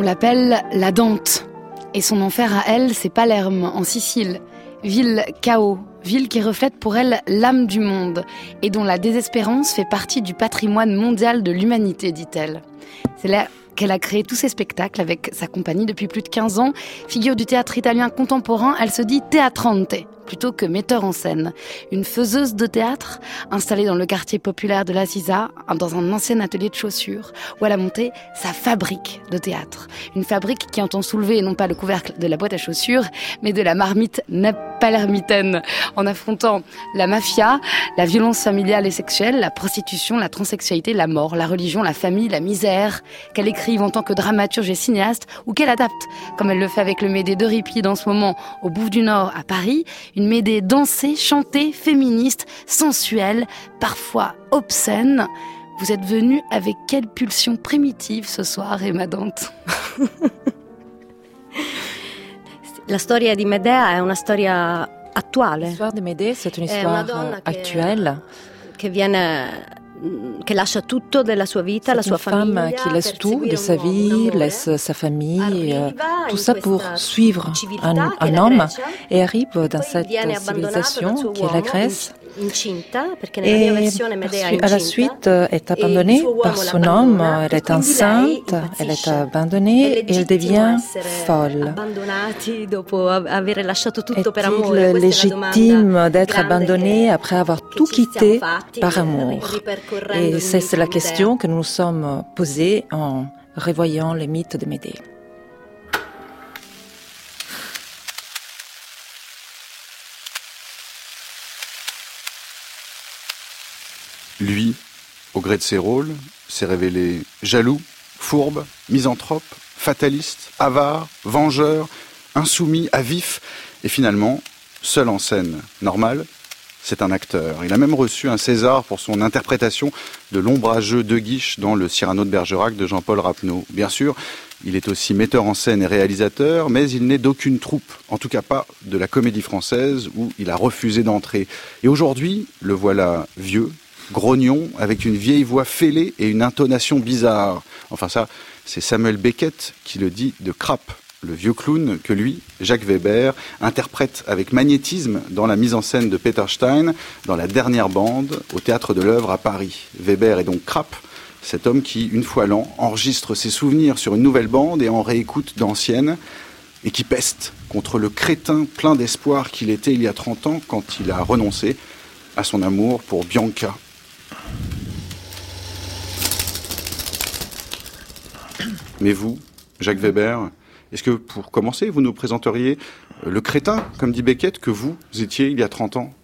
l'appelle la Dante. Et son enfer à elle, c'est Palerme, en Sicile. Ville chaos, ville qui reflète pour elle l'âme du monde et dont la désespérance fait partie du patrimoine mondial de l'humanité, dit-elle. C'est là qu'elle a créé tous ses spectacles avec sa compagnie depuis plus de 15 ans. Figure du théâtre italien contemporain, elle se dit teatrante plutôt que metteur en scène. Une faiseuse de théâtre installée dans le quartier populaire de la Sisa, dans un ancien atelier de chaussures, où elle a monté sa fabrique de théâtre. Une fabrique qui entend soulever non pas le couvercle de la boîte à chaussures, mais de la marmite palermitaine, en affrontant la mafia, la violence familiale et sexuelle, la prostitution, la transsexualité, la mort, la religion, la famille, la misère, qu'elle écrive en tant que dramaturge et cinéaste, ou qu'elle adapte, comme elle le fait avec le Médée d'Euripide en ce moment au Bouffe du Nord à Paris, une Médée dansée, chantée, féministe, sensuelle, parfois obscène. Vous êtes venue avec quelle pulsion primitive ce soir, Emma Dante? La storia di Medea è una storia attuale. L'histoire de Médée, c'est une histoire actuelle. Che lascia tutto della sua vita, la sua famiglia. C'est une femme qui laisse tout de sa vie, laisse sa famille, tout ça pour suivre un homme et arrive dans cette civilisation qui est la Grèce. Et à la suite est abandonnée par son homme, elle est enceinte, elle est abandonnée et elle devient folle. Est-il légitime d'être abandonnée après avoir tout quitté par amour? Et c'est la question que nous nous sommes posée en revoyant les mythes de Médée. Lui, au gré de ses rôles, s'est révélé jaloux, fourbe, misanthrope, fataliste, avare, vengeur, insoumis, à vif, et finalement, seul en scène. Normal, c'est un acteur. Il a même reçu un César pour son interprétation de l'ombrageux De Guiche dans le Cyrano de Bergerac de Jean-Paul Rapneau. Bien sûr, il est aussi metteur en scène et réalisateur, mais il n'est d'aucune troupe, en tout cas pas de la Comédie Française où il a refusé d'entrer. Et aujourd'hui, le voilà vieux, grognon, avec une vieille voix fêlée et une intonation bizarre. Enfin ça, c'est Samuel Beckett qui le dit de Krapp, le vieux clown que lui, Jacques Weber, interprète avec magnétisme dans la mise en scène de Peter Stein, dans La Dernière Bande, au Théâtre de l'Œuvre à Paris. Weber est donc Krapp, cet homme qui, une fois l'an, enregistre ses souvenirs sur une nouvelle bande et en réécoute d'anciennes, et qui peste contre le crétin plein d'espoir qu'il était il y a 30 ans quand il a renoncé à son amour pour Bianca. Mais vous, Jacques Weber, est-ce que pour commencer, vous nous présenteriez le crétin, comme dit Beckett, que vous étiez il y a 30 ans?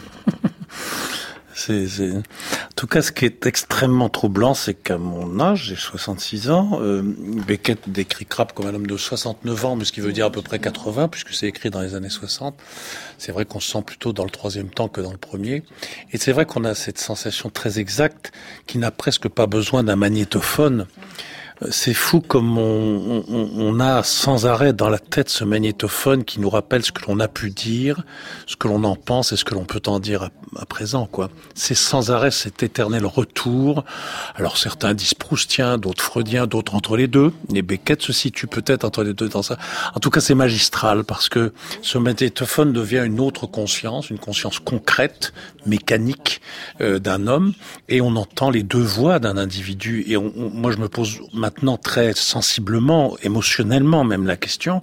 En tout cas, ce qui est extrêmement troublant, c'est qu'à mon âge, j'ai 66 ans, Beckett décrit Krapp comme un homme de 69 ans, mais ce qui veut dire à peu près 80, puisque c'est écrit dans les années 60. C'est vrai qu'on se sent plutôt dans le troisième temps que dans le premier. Et c'est vrai qu'on a cette sensation très exacte qui n'a presque pas besoin d'un magnétophone. C'est fou comme on a sans arrêt dans la tête ce magnétophone qui nous rappelle ce que l'on a pu dire, ce que l'on en pense et ce que l'on peut en dire à présent, quoi. C'est sans arrêt cet éternel retour. Alors certains disent proustien, d'autres freudien, d'autres entre les deux. Et Beckett se situe peut-être entre les deux dans ça. En tout cas, c'est magistral parce que ce magnétophone devient une autre conscience, une conscience concrète, mécanique d'un homme, et on entend les deux voix d'un individu. Et moi, je me pose maintenant très sensiblement, émotionnellement même la question,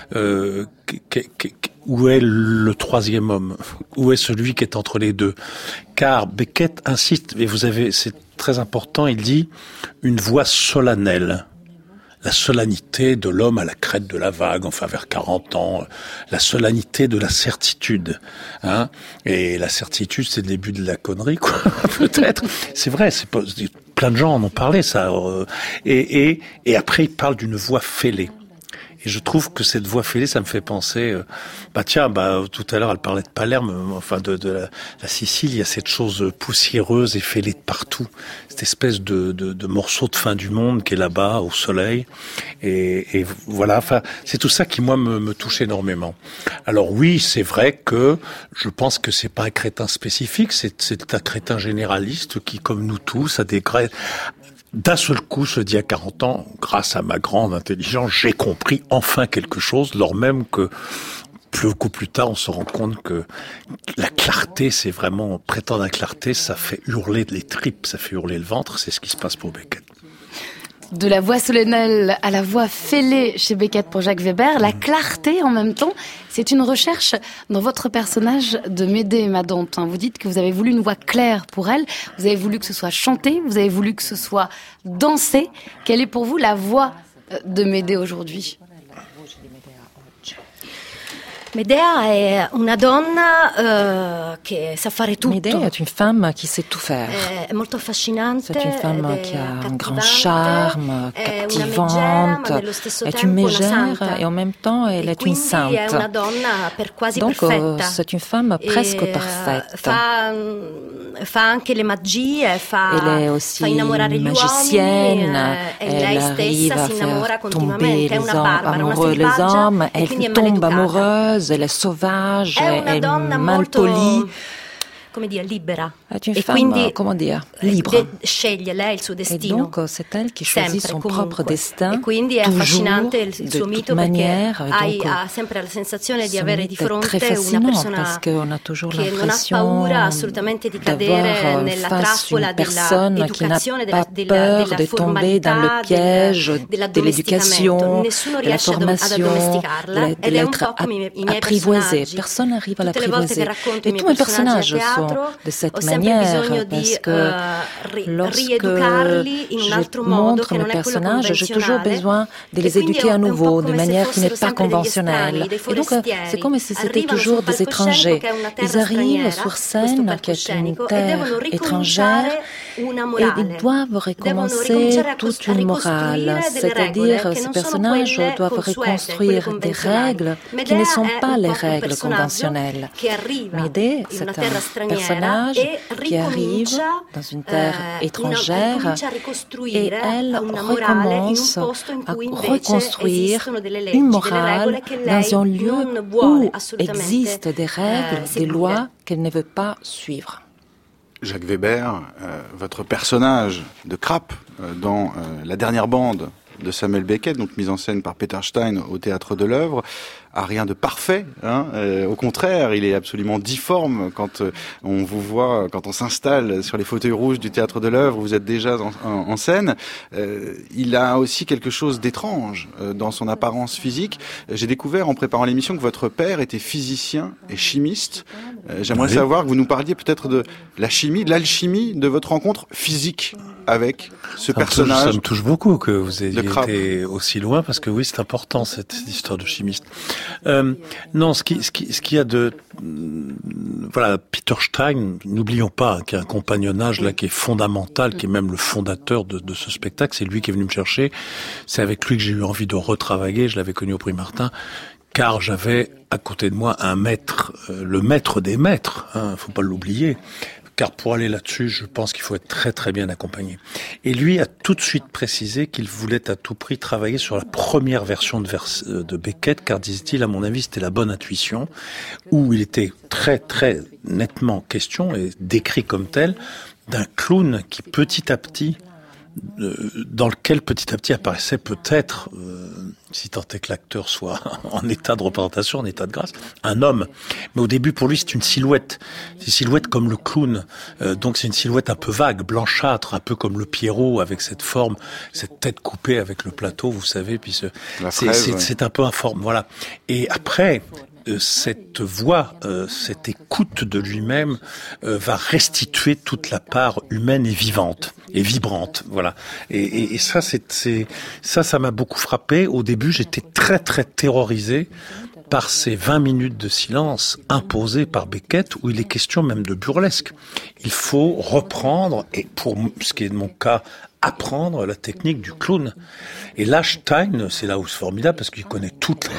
où est le troisième homme? Où est celui qui est entre les deux? Car Beckett insiste, et c'est très important, il dit une voix solennelle. La solennité de l'homme à la crête de la vague, enfin vers 40 ans, la solennité de la certitude, hein. Et la certitude, c'est le début de la connerie, quoi. Peut-être. C'est vrai, c'est pas, plein de gens en ont parlé, ça. Et après, il parle d'une voix fêlée. Et je trouve que cette voix fêlée, ça me fait penser, tout à l'heure, elle parlait de Palerme, enfin de la Sicile, il y a cette chose poussiéreuse et fêlée de partout. Cette espèce de morceau de fin du monde qui est là-bas, au soleil. Et voilà, enfin, c'est tout ça qui, moi, me touche énormément. Alors oui, c'est vrai que je pense que c'est pas un crétin spécifique, c'est un crétin généraliste qui, comme nous tous, a des d'un seul coup, se dit à 40 ans, grâce à ma grande intelligence, j'ai compris enfin quelque chose, lors même que beaucoup plus tard, on se rend compte que la clarté, c'est vraiment, prétendre à la clarté, ça fait hurler les tripes, ça fait hurler le ventre, c'est ce qui se passe pour Beckett. De la voix solennelle à la voix fêlée chez Beckett pour Jacques Weber, la clarté en même temps, c'est une recherche dans votre personnage de Médée, ma Dante. Vous dites que vous avez voulu une voix claire pour elle, vous avez voulu que ce soit chanté, vous avez voulu que ce soit dansé. Quelle est pour vous la voix de Médée aujourd'hui ? Medea è una donna che sa fare tutto. Médée est une femme qui sait tout faire. È molto affascinante. C'est une femme qui a un grand charme, captivante, est une mégère et en même temps elle est une sainte. Donc c'est une femme presque parfaite. Fa anche le magie, elle est aussi magicienne, elle arrive à faire tomber les hommes, elle tombe amoureuse, elle est sauvage, elle est malpolie. Come dire, libera. È une femme, comment dire, libre. Sceglie lei il suo destino. Et donc c'est elle qui choisit son propre destin. E quindi è affascinante il suo mito perché ha sempre la sensazione di avere di fronte una persona che non ha paura assolutamente di cadere nella trappola dell'educazione, della formalità, dell'éducation, nessuno de la riesce ad addomesticarla ed è un po' come i miei personaggi. Personne n'arrive à Tutte le volte che l'apprivoiser. racconto Et i miei tous mes personaggi a personnages sont teatro de cette ho sempre manière, bisogno parce di que lorsque rieducarli in un altro modo che mes non è quello personnages, j'ai toujours convenzionale. besoin de les éduquer à nouveau, de manière qui n'est pas conventionnelle. Et donc, c'est comme si c'était toujours des étrangers. Ils arrivent sur scène, qui est une terre étrangère, et ils doivent recommencer toute une morale. C'est-à-dire, ces personnages doivent reconstruire des règles qui ne sont pas les règles conventionnelles. Médée, c'est un personnage qui arrive dans une terre étrangère et elle recommence à reconstruire une morale dans un lieu où existent des règles, des lois qu'elle ne veut pas suivre. Jacques Weber, votre personnage de Krapp dans La dernière bande de Samuel Beckett, donc mise en scène par Peter Stein au Théâtre de l'Œuvre, a rien de parfait. Au contraire, il est absolument difforme quand on vous voit, quand on s'installe sur les fauteuils rouges du Théâtre de l'Œuvre, vous êtes déjà en scène. Il a aussi quelque chose d'étrange dans son apparence physique. J'ai découvert en préparant l'émission que votre père était physicien et chimiste. J'aimerais savoir que vous nous parliez peut-être de la chimie, de l'alchimie de votre rencontre physique avec ce personnage. Ça me touche beaucoup que vous ayez été aussi loin, parce que oui, c'est important cette histoire de chimiste. Non, ce qu'il y a de voilà, Peter Stein, n'oublions pas qu'il y a un compagnonnage là qui est fondamental, qui est même le fondateur de ce spectacle. C'est lui qui est venu me chercher. C'est avec lui que j'ai eu envie de retravailler. Je l'avais connu au Prix Martin, car j'avais à côté de moi un maître, le maître des maîtres. Faut pas l'oublier. Car pour aller là-dessus, je pense qu'il faut être très très bien accompagné. Et lui a tout de suite précisé qu'il voulait à tout prix travailler sur la première version de Beckett, car disait-il, à mon avis, c'était la bonne intuition, où il était très très nettement question, et décrit comme tel, d'un clown qui petit à petit, dans lequel petit à petit apparaissait peut-être, si tant est que l'acteur soit en état de représentation, en état de grâce, un homme. Mais au début, pour lui, c'est une silhouette. C'est une silhouette comme le clown. Donc c'est une silhouette un peu vague, blanchâtre, un peu comme le Pierrot, avec cette forme, cette tête coupée avec le plateau, vous savez. Puis c'est un peu informe, voilà. Et après, cette voix, cette écoute de lui-même va restituer toute la part humaine et vivante et vibrante, voilà. Et ça, ça m'a beaucoup frappé. Au début, j'étais très très terrorisé par ces 20 minutes de silence imposées par Beckett, où il est question même de burlesque. Il faut reprendre, et pour ce qui est de mon cas, apprendre la technique du clown. Et là, Stein, c'est là où c'est formidable, parce qu'il connaît toutes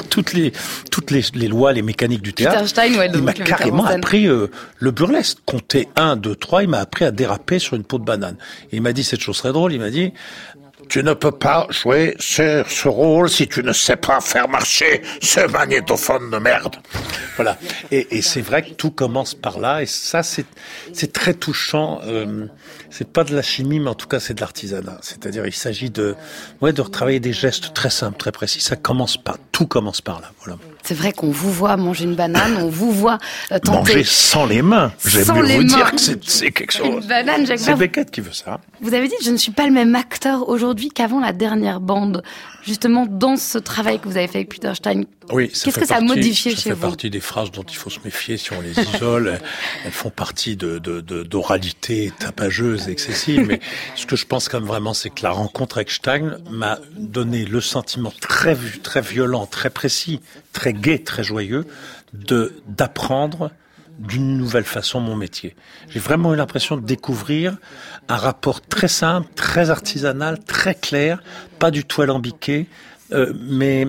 les lois, les mécaniques du théâtre. Stein, ouais, il m'a carrément appris le burlesque. Compter 1, 2, 3, il m'a appris à déraper sur une peau de banane. Et il m'a dit cette chose très drôle, il m'a dit, Tu ne peux pas jouer ce rôle si tu ne sais pas faire marcher ce magnétophone de merde. Voilà. Et c'est vrai que tout commence par là, et ça, c'est très touchant. C'est pas de la chimie, mais en tout cas, c'est de l'artisanat. C'est-à-dire, il s'agit de retravailler des gestes très simples, très précis. Tout commence par là. Voilà. C'est vrai qu'on vous voit manger une banane, on vous voit tenter... Manger sans les mains. J'aime mieux vous dire que c'est quelque chose. Une banane, Jacques C'est Beckett qui veut ça. Vous avez dit, je ne suis pas le même acteur aujourd'hui qu'avant la dernière bande. Justement, dans ce travail que vous avez fait avec Peter Stein. Oui, qu'est-ce que ça a modifié chez vous? Ça fait partie des phrases dont il faut se méfier si on les isole. Elles font partie d'oralité tapageuse et excessive. Mais ce que je pense quand même vraiment, c'est que la rencontre avec Stein m'a donné le sentiment très violent, très précis, très gai, très joyeux, d'apprendre d'une nouvelle façon mon métier. J'ai vraiment eu l'impression de découvrir un rapport très simple, très artisanal, très clair, pas du tout alambiqué, mais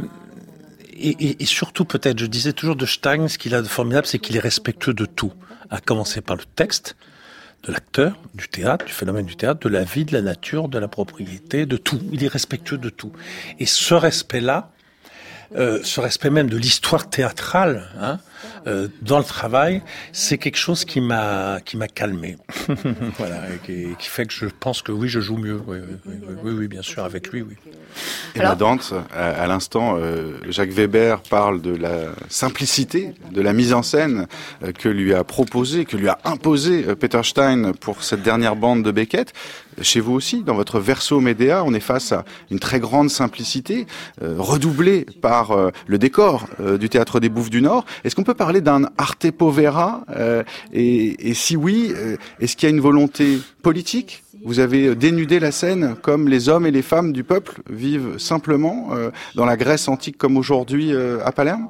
et surtout peut-être, je disais toujours de Stein, ce qu'il a de formidable, c'est qu'il est respectueux de tout, à commencer par le texte, de l'acteur, du théâtre, du phénomène du théâtre, de la vie, de la nature, de la propriété, de tout. Il est respectueux de tout. Et ce respect-là, ce respect même de l'histoire théâtrale, dans le travail, c'est quelque chose qui m'a calmé. Voilà, et qui fait que je pense que oui, je joue mieux. Oui, bien sûr, avec lui, oui. Et la Dante, à l'instant, Jacques Weber parle de la simplicité de la mise en scène que lui a imposé Peter Stein pour cette dernière bande de Beckett. Chez vous aussi, dans votre Verso Medea, on est face à une très grande simplicité, redoublée par le décor du Théâtre des Bouffes du Nord. Est-ce qu'on peut parler d'un arte povera et si oui, est-ce qu'il y a une volonté politique? Vous avez dénudé la scène comme les hommes et les femmes du peuple vivent simplement dans la Grèce antique comme aujourd'hui à Palerme?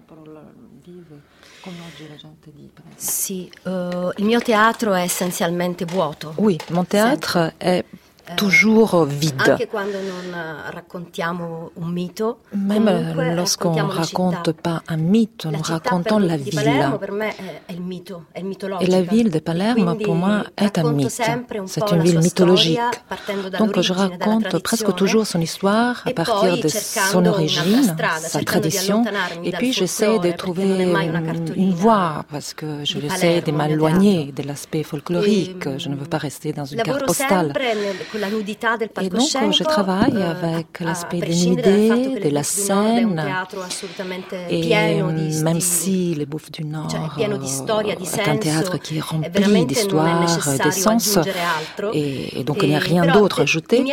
Sì, il mio teatro è essenzialmente vuoto. Oui, mon théâtre est toujours vide. Même lorsqu'on ne raconte pas un mythe, nous racontons la ville. Et la ville de Palerme, pour moi, est un mythe. C'est une ville mythologique. Donc je raconte presque toujours son histoire à partir de son origine, sa tradition, et puis j'essaie de trouver une voie, parce que je essaie de m'éloigner de l'aspect folklorique. Je ne veux pas rester dans une carte postale. Et donc, je travaille avec l'aspect des idées, de la scène, et même si les Bouffes du Nord est un théâtre qui est rempli d'histoire, d'essence, et donc il n'y a rien d'autre à ajouter,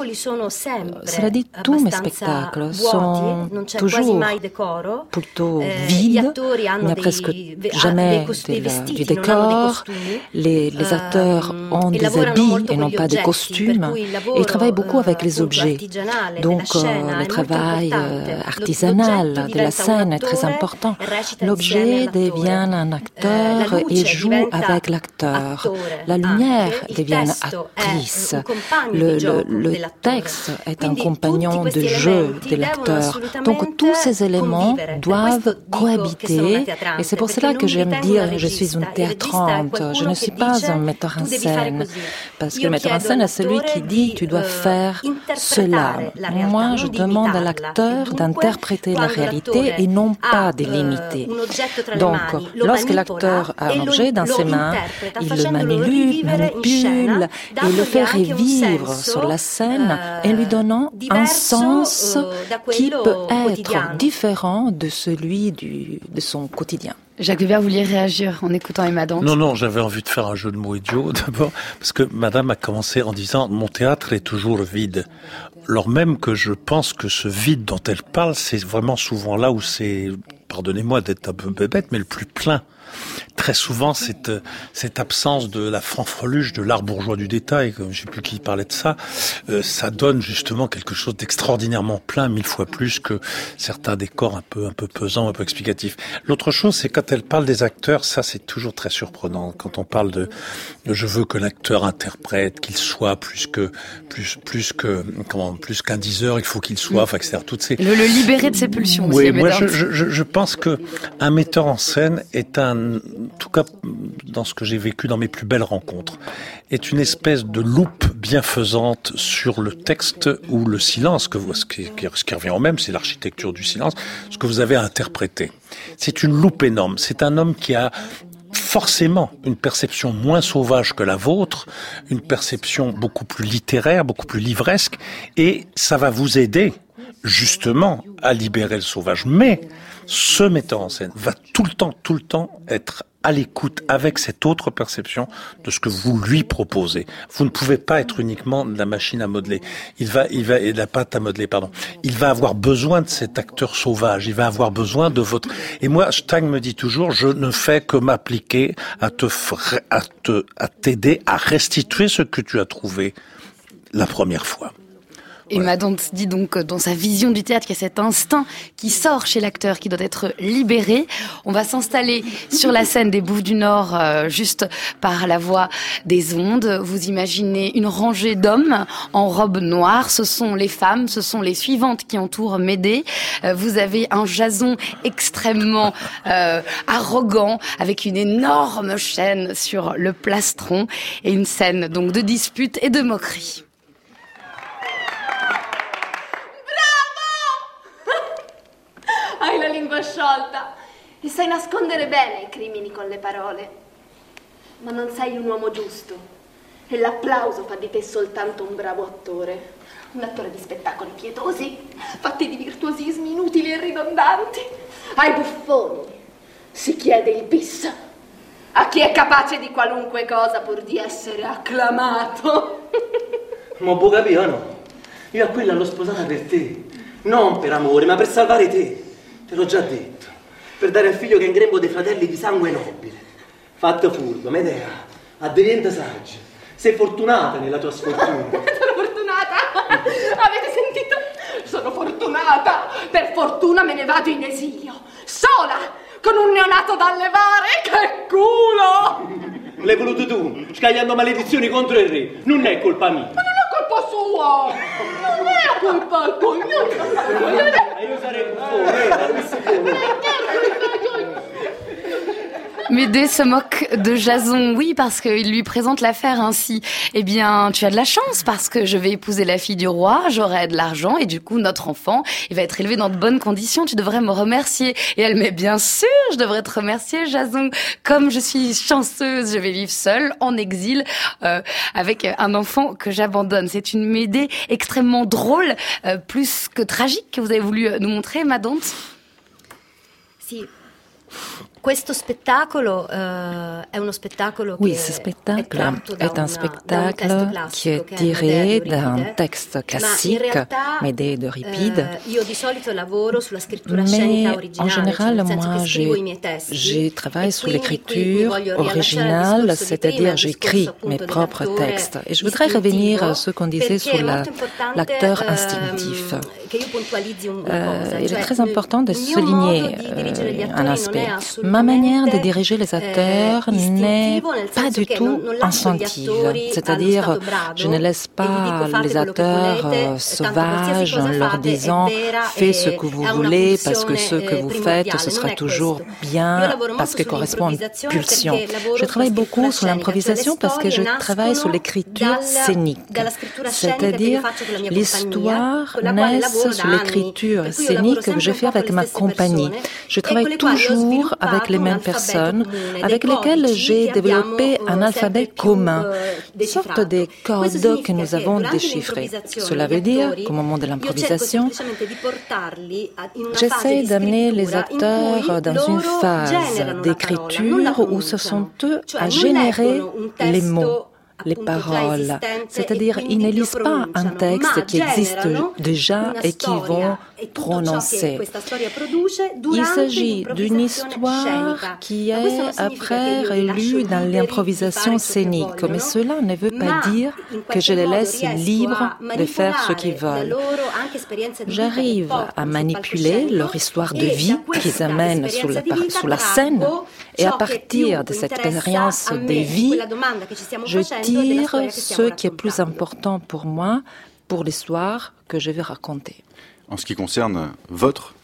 cela dit, tous mes spectacles sont toujours plutôt vides, il n'y a presque jamais du décor, les acteurs ont des habits et non pas des costumes. Et il travaille beaucoup avec les objets. Donc, le travail artisanal de la scène est très important. L'objet devient un acteur et joue avec l'acteur. La lumière devient actrice. Le texte est un compagnon de jeu de l'acteur. Donc, tous ces éléments doivent cohabiter. Et c'est pour cela que j'aime dire que je suis une théâtrante. Je ne suis pas un metteur en scène. Parce que le metteur en scène est celui qui dit tu dois faire cela. Moi, je demande à l'acteur d'interpréter la réalité et non pas de l'imiter. Donc, lorsque l'acteur a un objet dans ses mains, il le manipule et le fait revivre sur la scène en lui donnant un sens qui peut être différent de celui de son quotidien. Jacques Weber, vous vouliez réagir en écoutant Emma Dante? Non, j'avais envie de faire un jeu de mots idiot d'abord, parce que madame a commencé en disant « Mon théâtre est toujours vide ». Alors même que je pense que ce vide dont elle parle, c'est vraiment souvent là où c'est, pardonnez-moi d'être un peu bête, mais le plus plein. Très souvent, cette absence de la fanfreluche de l'art bourgeois du détail, comme je sais plus qui parlait de ça, ça donne justement quelque chose d'extraordinairement plein, 1000 fois plus que certains décors un peu pesants, un peu explicatifs. L'autre chose, c'est quand elle parle des acteurs, ça c'est toujours très surprenant. Quand on parle de je veux que l'acteur interprète, qu'il soit plus qu'un diseur, il faut qu'il soit, enfin, etc. Toutes ces... Le libérer de ses pulsions. Oui, moi je pense que un metteur en scène est un tout cas dans ce que j'ai vécu dans mes plus belles rencontres, est une espèce de loupe bienfaisante sur le texte ou le silence, ce qui revient au même, c'est l'architecture du silence, ce que vous avez à interpréter. C'est une loupe énorme. C'est un homme qui a forcément une perception moins sauvage que la vôtre, une perception beaucoup plus littéraire, beaucoup plus livresque, et ça va vous aider justement à libérer le sauvage. Mais ce metteur en scène va tout le temps être à l'écoute avec cette autre perception de ce que vous lui proposez. Vous ne pouvez pas être uniquement de la machine à modeler. Il va de la pâte à modeler, pardon. Il va avoir besoin de cet acteur sauvage. Il va avoir besoin de votre... Et moi, Stang me dit toujours, je ne fais que m'appliquer à t'aider à restituer ce que tu as trouvé la première fois. Et Madante dit donc dans sa vision du théâtre qu'il y a cet instinct qui sort chez l'acteur, qui doit être libéré. On va s'installer sur la scène des Bouffes du Nord, juste par la voie des ondes. Vous imaginez une rangée d'hommes en robe noire. Ce sont les femmes, ce sont les suivantes qui entourent Médée. Vous avez un Jason extrêmement arrogant, avec une énorme chaîne sur le plastron, et une scène donc de dispute et de moquerie. Hai la lingua sciolta e sai nascondere bene i crimini con le parole. Ma non sei un uomo giusto e l'applauso fa di te soltanto un bravo attore. Un attore di spettacoli pietosi, fatti di virtuosismi inutili e ridondanti. Ai buffoni si chiede il bis. A chi è capace di qualunque cosa pur di essere acclamato. Ma può capire, no? Io a quella l'ho sposata per te. Non per amore, ma per salvare te. Te l'ho già detto, per dare al figlio che è in grembo dei fratelli di sangue nobile. Fatto furbo, Medea, addirienta saggia. Sei fortunata nella tua sfortuna. Sono fortunata? Avete sentito? Sono fortunata. Per fortuna me ne vado in esilio, sola, con un neonato da allevare. Che culo! L'hai voluto tu, scagliando maledizioni contro il re. Non è colpa mia. Ma non è colpa sua. Non è colpa tua. Io sarei buffone, Médée se moque de Jason, oui, parce qu'il lui présente l'affaire ainsi. Eh bien, tu as de la chance, parce que je vais épouser la fille du roi, j'aurai de l'argent, et du coup, notre enfant, il va être élevé dans de bonnes conditions, tu devrais me remercier. Et elle, mais bien sûr, je devrais te remercier, Jason. Comme je suis chanceuse, je vais vivre seule, en exil, avec un enfant que j'abandonne. C'est une Médée extrêmement drôle, plus que tragique, que vous avez voulu nous montrer, Madante. Si. Questo spettacolo è uno spettacolo oui, ce spectacle est un spectacle qui est tiré d'un texte classique, Médée d'Euripide. Mais en général, moi, j'ai travaillé sur l'écriture originale, c'est-à-dire j'écris mes propres textes. Et je voudrais revenir à ce qu'on disait sur l'acteur instinctif. Il est très important de souligner un aspect. Ma manière de diriger les acteurs n'est pas du tout instinctive. C'est-à-dire, je ne laisse pas les acteurs sauvages en leur disant « fais ce que vous voulez parce que ce que vous faites, ce sera toujours bien parce que correspond à une pulsion ». Je travaille beaucoup sur l'improvisation parce que je travaille sur l'écriture scénique. C'est-à-dire, l'histoire naît sur l'écriture scénique que je fais avec ma compagnie. Je travaille toujours avec les mêmes personnes avec lesquelles j'ai développé un alphabet commun, une sorte de codes que nous avons déchiffrés. Cela veut dire qu'au moment de l'improvisation, j'essaie d'amener les acteurs dans une phase d'écriture où ce sont eux à générer les mots, les paroles. C'est-à-dire, ils ne lisent pas un texte qui existe déjà et qu'ils vont prononcer. Il s'agit d'une histoire qui est après relue dans l'improvisation scénique. Mais cela ne veut pas dire que je les laisse libres de faire ce qu'ils veulent. J'arrive à manipuler leur histoire de vie qu'ils amènent sur la scène et à partir de cette expérience de vie, je tire ce qui est plus important pour moi, pour l'histoire que je vais raconter. En ce qui concerne votre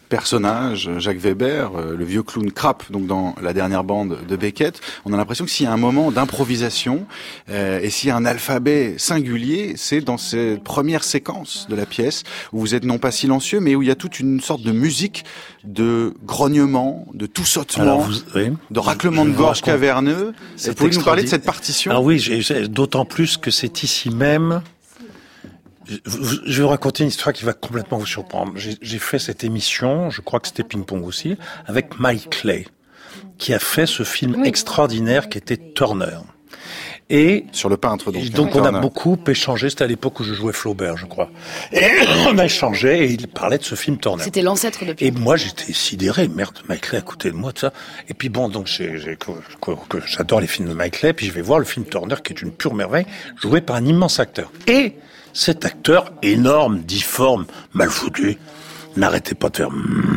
personnage, Jacques Weber, le vieux clown Krapp, donc dans la dernière bande de Beckett, on a l'impression que s'il y a un moment d'improvisation et s'il y a un alphabet singulier, c'est dans cette première séquence de la pièce où vous êtes non pas silencieux, mais où il y a toute une sorte de musique de grognement, de tout sautement, de raclement de gorge caverneux. Vous pouvez nous parler de cette partition ? Ah oui, d'autant plus que c'est ici même. Je vais vous raconter une histoire qui va complètement vous surprendre. J'ai fait cette émission, je crois que c'était Ping Pong aussi, avec Mike Clay, qui a fait ce film extraordinaire qui était Turner. Et sur le peintre, donc on a beaucoup échangé. C'était à l'époque où je jouais Flaubert, je crois. Et on a échangé et il parlait de ce film Turner. C'était l'ancêtre de Ping Pong. Et moi j'étais sidéré, merde, Mike Clay à côté de moi, tout ça. Et puis bon, donc j'adore les films de Mike Clay, puis je vais voir le film Turner qui est une pure merveille, joué par un immense acteur. Et cet acteur énorme, difforme, mal foutu, n'arrêtait pas de faire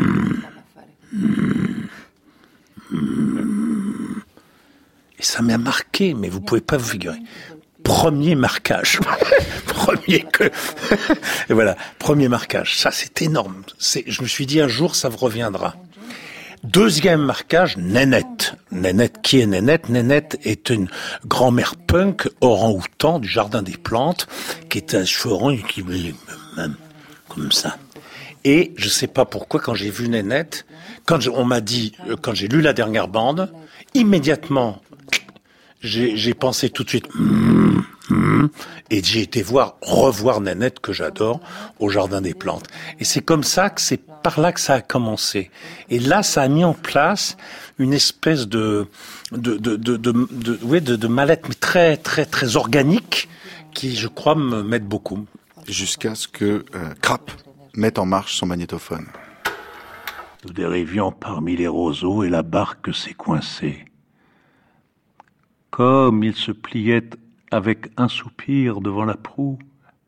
et ça m'a marqué, mais vous pouvez pas vous figurer. Premier marquage. Et voilà, premier marquage. Ça, c'est énorme. Je me suis dit, un jour, ça reviendra. Deuxième marquage, Nénette. Nénette, qui est Nénette ? Nénette est une grand-mère punk orang-outan du Jardin des Plantes, qui est un cheveu orange et qui même comme ça. Et je sais pas pourquoi, quand j'ai vu Nénette, quand j'ai lu la dernière bande, immédiatement, j'ai pensé tout de suite, et j'ai été revoir Nénette, que j'adore, au Jardin des Plantes. Et c'est comme ça que c'est par là que ça a commencé. Et là, ça a mis en place une espèce de mal-être, mais très, très, très organique, qui, je crois, m'aide beaucoup. Jusqu'à ce que Krapp mette en marche son magnétophone. Nous dérivions parmi les roseaux et la barque s'est coincée. Comme il se pliait avec un soupir devant la proue,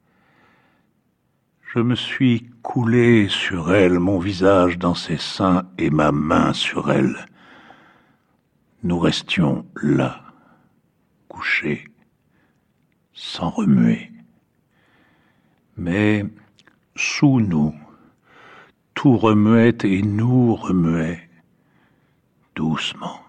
je me suis coulé sur elle, mon visage dans ses seins et ma main sur elle. Nous restions là, couchés, sans remuer. Mais sous nous, tout remuait et nous remuait, doucement,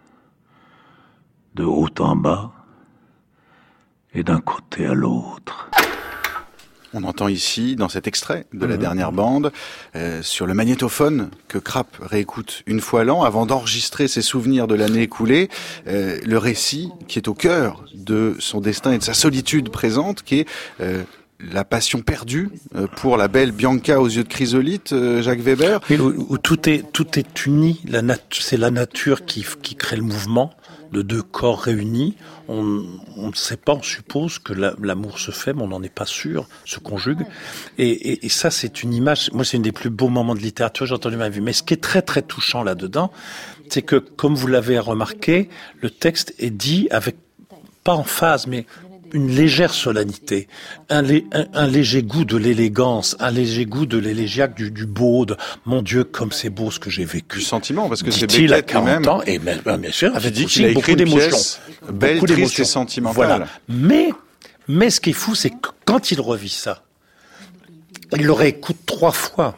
de haut en bas et d'un côté à l'autre. On entend ici, dans cet extrait de la dernière bande, sur le magnétophone que Krapp réécoute une fois l'an, avant d'enregistrer ses souvenirs de l'année écoulée, le récit qui est au cœur de son destin et de sa solitude présente, qui est la passion perdue pour la belle Bianca aux yeux de chrysolite, Jacques Weber. Oui, où tout est uni, c'est la nature qui crée le mouvement de deux corps réunis. On ne sait pas, on suppose que l'amour se fait, mais on n'en est pas sûr, se conjugue. Et ça, c'est une image, moi c'est un des plus beaux moments de littérature que j'ai entendu de ma vie. Mais ce qui est très très touchant là-dedans, c'est que, comme vous l'avez remarqué, le texte est dit avec, pas en phase, mais une légère solennité, un léger goût de l'élégance, un léger goût de l'élégiaque du beau, de mon Dieu, comme c'est beau ce que j'ai vécu. Du sentiment, parce que c'est Beckett Beckett quand même. Ans, et bien sûr, avait dit qu'il a écrit une pièce belle, triste et sentimentale. Voilà. Mais ce qui est fou, c'est que quand il revit ça, il le réécoute trois fois.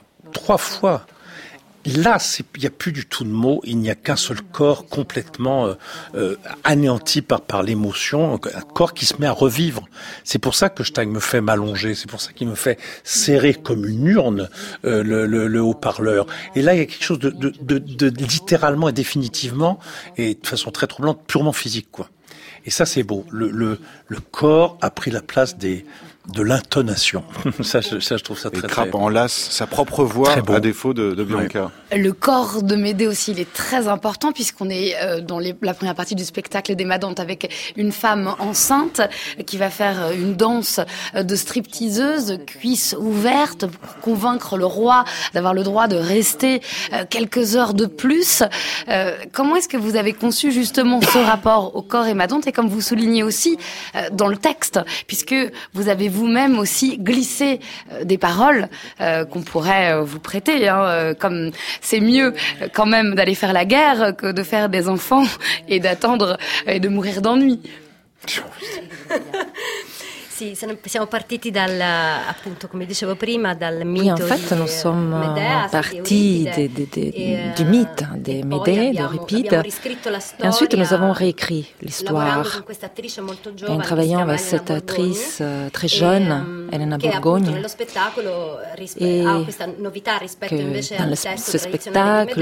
Là, il n'y a plus du tout de mots, il n'y a qu'un seul corps complètement anéanti par l'émotion, un corps qui se met à revivre. C'est pour ça que Stein me fait m'allonger, c'est pour ça qu'il me fait serrer comme une urne le haut-parleur. Et là, il y a quelque chose de littéralement et définitivement, et de façon très troublante, purement physique, quoi. Et ça, c'est beau. Le corps a pris la place de l'intonation. ça, je trouve ça très, très... Et Krapp enlace sa propre voix à défaut de Bianca. Ouais. Le corps de Médée aussi, il est très important puisqu'on est dans la première partie du spectacle des Madantes avec une femme enceinte qui va faire une danse de stripteaseuse, cuisses ouvertes, pour convaincre le roi d'avoir le droit de rester quelques heures de plus. Comment est-ce que vous avez conçu justement ce rapport au corps et Madante, et comme vous soulignez aussi dans le texte, puisque vous avez vous-même aussi glissé des paroles qu'on pourrait vous prêter, comme c'est mieux quand même d'aller faire la guerre que de faire des enfants et d'attendre et de mourir d'ennui. Sì, siamo partiti appunto, come dicevo prima, dal mito. Oui, en fait, nous sommes partis du mythe des Médée, d'Euripide. Et ensuite, nous avons réécrit l'histoire. Et en travaillant avec cette actrice très jeune, Elena Borgogna, et que dans ce spectacle,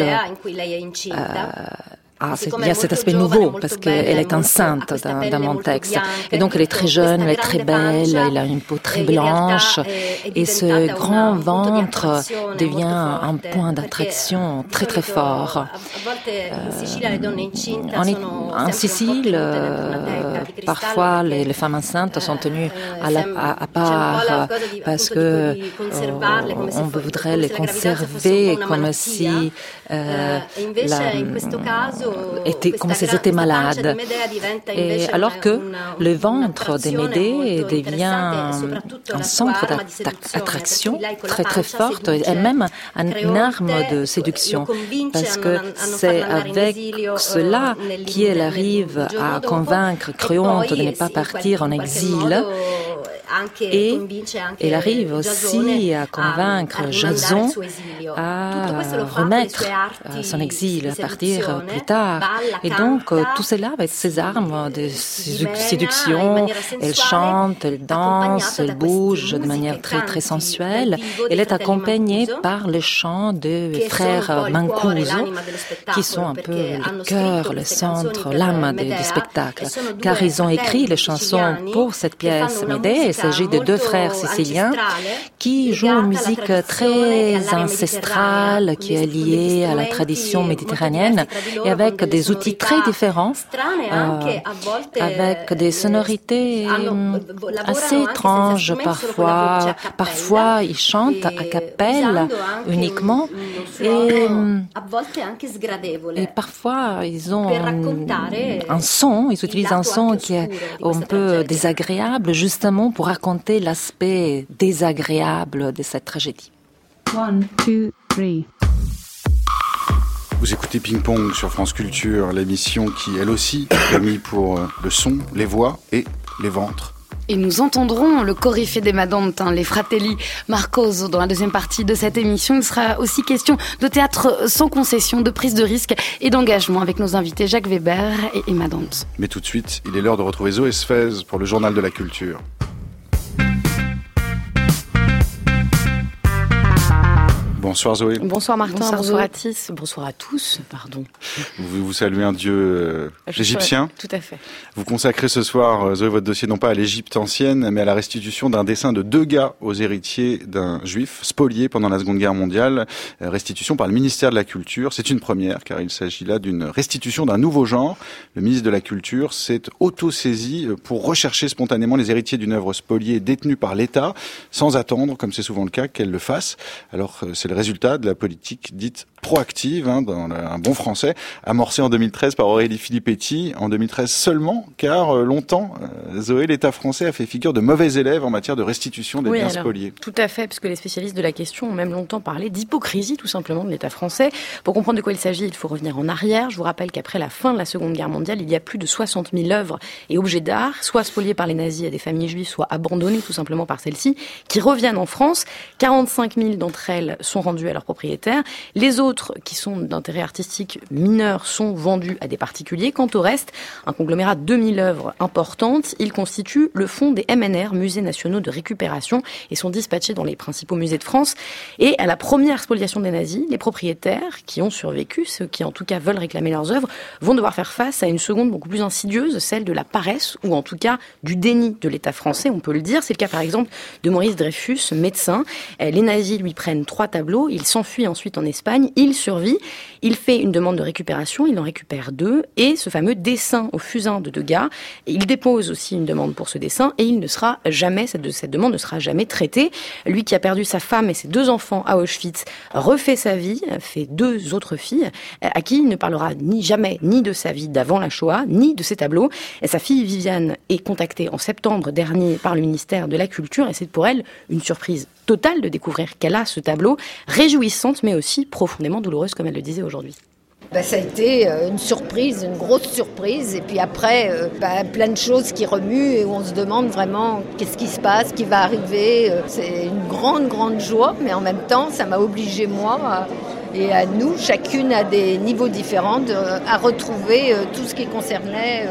il y a cet aspect nouveau parce qu'elle est enceinte dans mon texte. Et donc elle est très jeune, elle est très belle, elle a une peau très blanche. Et ce grand ventre devient un point d'attraction très très fort. En Sicile, parfois les femmes enceintes sont tenues à part parce que on voudrait les conserver comme si comme si elles étaient malades. Et alors que le ventre des Médée devient un centre d'attraction très très forte et même une arme de séduction. Parce que c'est avec cela qu'elle arrive à convaincre Créonte de ne pas partir en exil. Et elle arrive aussi à convaincre Jason à remettre son exil, à partir plus tard. Et donc, tout cela avec ses armes de séduction. Elle chante, elle danse, elle bouge de manière très, très sensuelle. Elle est accompagnée par le chant des frères Mancuso, qui sont un peu le cœur, le centre, l'âme du spectacle. Car ils ont écrit les chansons pour cette pièce Médée. Il s'agit de deux frères siciliens qui jouent une musique très ancestrale, qui est liée à la tradition méditerranéenne et avec des outils très différents, avec des sonorités assez étranges parfois. Parfois, ils chantent a cappella uniquement et parfois, ils ont un son, ils utilisent un son qui est un peu désagréable justement pour raconter l'aspect désagréable de cette tragédie. 1, 2, 3. Vous écoutez Ping Pong sur France Culture, l'émission qui, elle aussi, a mis pour le son, les voix et les ventres. Et nous entendrons le coryphée des Madantes, les Fratelli Marcoso, dans la deuxième partie de cette émission. Il sera aussi question de théâtre sans concession, de prise de risque et d'engagement avec nos invités Jacques Weber et Emma Dante. Mais tout de suite, il est l'heure de retrouver Zoé Sfez pour le Journal de la Culture. Bonsoir Zoé. Bonsoir Martin, bonsoir Atis, bonsoir à tous, pardon. Vous saluez un dieu égyptien. Tout à fait. Vous consacrez ce soir, Zoé, votre dossier non pas à l'Égypte ancienne, mais à la restitution d'un dessin de 2 gars aux héritiers d'un juif spolié pendant la Seconde Guerre mondiale. Restitution par le ministère de la Culture. C'est une première, car il s'agit là d'une restitution d'un nouveau genre. Le ministre de la Culture s'est auto-saisi pour rechercher spontanément les héritiers d'une œuvre spoliée détenue par l'État, sans attendre, comme c'est souvent le cas, qu'elle le fasse. Alors, c'est le résultat de la politique dite proactive, dans un bon français, amorcée en 2013 par Aurélie Filippetti, en 2013 seulement, car longtemps, Zoé, l'État français a fait figure de mauvais élève en matière de restitution des biens spoliés. Tout à fait, puisque les spécialistes de la question ont même longtemps parlé d'hypocrisie, tout simplement, de l'État français. Pour comprendre de quoi il s'agit, il faut revenir en arrière. Je vous rappelle qu'après la fin de la Seconde Guerre mondiale, il y a plus de 60 000 œuvres et objets d'art, soit spoliés par les nazis à des familles juives, soit abandonnés tout simplement par celles-ci, qui reviennent en France. 45 000 d'entre elles sont rendues à leurs propriétaires. Les autres, qui sont d'intérêt artistique mineur, sont vendus à des particuliers. Quant au reste, un conglomérat de 2000 œuvres importantes, ils constituent le fonds des MNR, Musées Nationaux de Récupération, et sont dispatchés dans les principaux musées de France. Et à la première spoliation des nazis, les propriétaires qui ont survécu, ceux qui en tout cas veulent réclamer leurs œuvres, vont devoir faire face à une seconde beaucoup plus insidieuse, celle de la paresse, ou en tout cas du déni de l'État français, on peut le dire. C'est le cas par exemple de Maurice Dreyfus, médecin. Les nazis lui prennent 3 tableaux, il s'enfuit ensuite en Espagne, il survit, il fait une demande de récupération, il en récupère 2, et ce fameux dessin au fusain de Degas, il dépose aussi une demande pour ce dessin, et il ne sera jamais, cette demande ne sera jamais traitée. Lui qui a perdu sa femme et ses 2 enfants à Auschwitz, refait sa vie, fait 2 autres filles, à qui il ne parlera jamais ni de sa vie d'avant la Shoah, ni de ses tableaux. Et sa fille Viviane est contactée en septembre dernier par le ministère de la Culture, et c'est pour elle une surprise totale de découvrir qu'elle a ce tableau, réjouissante mais aussi profondément douloureuse, comme elle le disait aujourd'hui. Ça a été une surprise, une grosse surprise. Et puis après, plein de choses qui remuent et où on se demande vraiment qu'est-ce qui se passe, qui va arriver. C'est une grande, grande joie, mais en même temps, ça m'a obligée, moi, et à nous, chacune à des niveaux différents, à retrouver tout ce qui concernait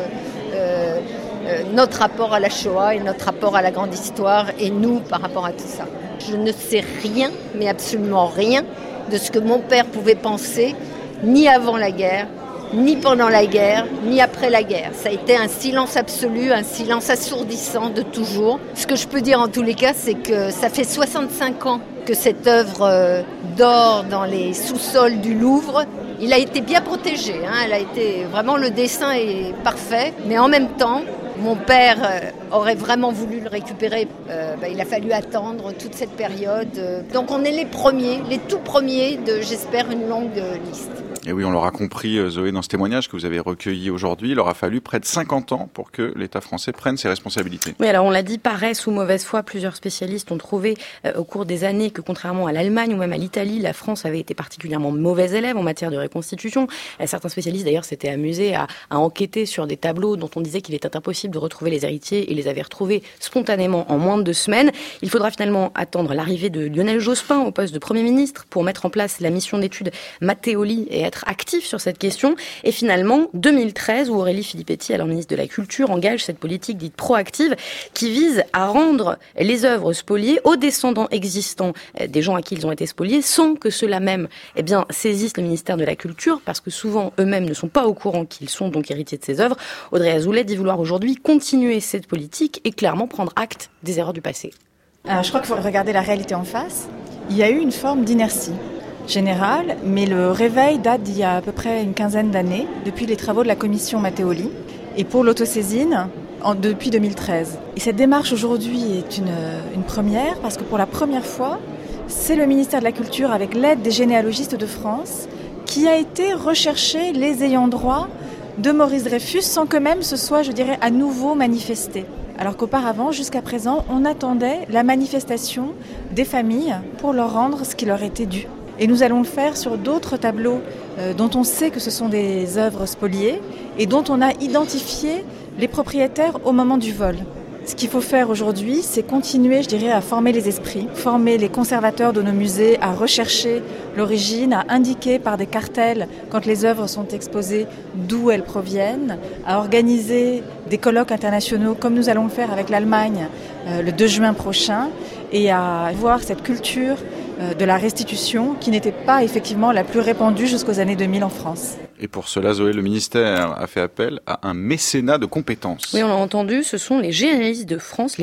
notre rapport à la Shoah et notre rapport à la grande histoire et nous par rapport à tout ça. Je ne sais rien, mais absolument rien, de ce que mon père pouvait penser, ni avant la guerre, ni pendant la guerre, ni après la guerre. Ça a été un silence absolu, un silence assourdissant de toujours. Ce que je peux dire en tous les cas, c'est que ça fait 65 ans que cette œuvre dort dans les sous-sols du Louvre. Il a été bien protégé, elle a été, vraiment, le dessin est parfait, mais en même temps, mon père aurait vraiment voulu le récupérer. Il a fallu attendre toute cette période. Donc on est les premiers, les tout premiers de, j'espère, une longue liste. Et oui, on l'aura compris, Zoé, dans ce témoignage que vous avez recueilli aujourd'hui, il aura fallu près de 50 ans pour que l'État français prenne ses responsabilités. Oui, alors on l'a dit, paresse ou mauvaise foi, plusieurs spécialistes ont trouvé au cours des années que contrairement à l'Allemagne ou même à l'Italie, la France avait été particulièrement mauvais élève en matière de reconstitution. Certains spécialistes d'ailleurs s'étaient amusés à enquêter sur des tableaux dont on disait qu'il était impossible de retrouver les héritiers et les avait retrouvés spontanément en moins de 2 semaines. Il faudra finalement attendre l'arrivée de Lionel Jospin au poste de Premier ministre pour mettre en place la mission d'études Matteoli et être actif sur cette question. Et finalement, 2013, où Aurélie Filippetti, alors ministre de la Culture, engage cette politique dite proactive qui vise à rendre les œuvres spoliées aux descendants existants des gens à qui ils ont été spoliés, sans que ceux-là même saisissent le ministère de la Culture, parce que souvent eux-mêmes ne sont pas au courant qu'ils sont donc héritiers de ces œuvres. Audrey Azoulay dit vouloir aujourd'hui continuer cette politique et clairement prendre acte des erreurs du passé. Je crois qu'il faut regarder la réalité en face. Il y a eu une forme d'inertie générale, mais le réveil date d'il y a à peu près une quinzaine d'années, depuis les travaux de la commission Matteoli, et pour l'autosaisine, depuis 2013. Et cette démarche aujourd'hui est une première, parce que pour la première fois, c'est le ministère de la Culture, avec l'aide des généalogistes de France, qui a été rechercher les ayants droit de Maurice Dreyfus, sans que même ce soit, je dirais, à nouveau manifesté. Alors qu'auparavant, jusqu'à présent, on attendait la manifestation des familles pour leur rendre ce qui leur était dû. Et nous allons le faire sur d'autres tableaux dont on sait que ce sont des œuvres spoliées et dont on a identifié les propriétaires au moment du vol. Ce qu'il faut faire aujourd'hui, c'est continuer, je dirais, à former les esprits, former les conservateurs de nos musées à rechercher l'origine, à indiquer par des cartels, quand les œuvres sont exposées, d'où elles proviennent, à organiser des colloques internationaux comme nous allons le faire avec l'Allemagne le 2 juin prochain, et à voir cette culture de la restitution qui n'était pas effectivement la plus répandue jusqu'aux années 2000 en France. Et pour cela, Zoé, le ministère a fait appel à un mécénat de compétences. Oui, on l'a entendu, ce sont les généalogistes de France,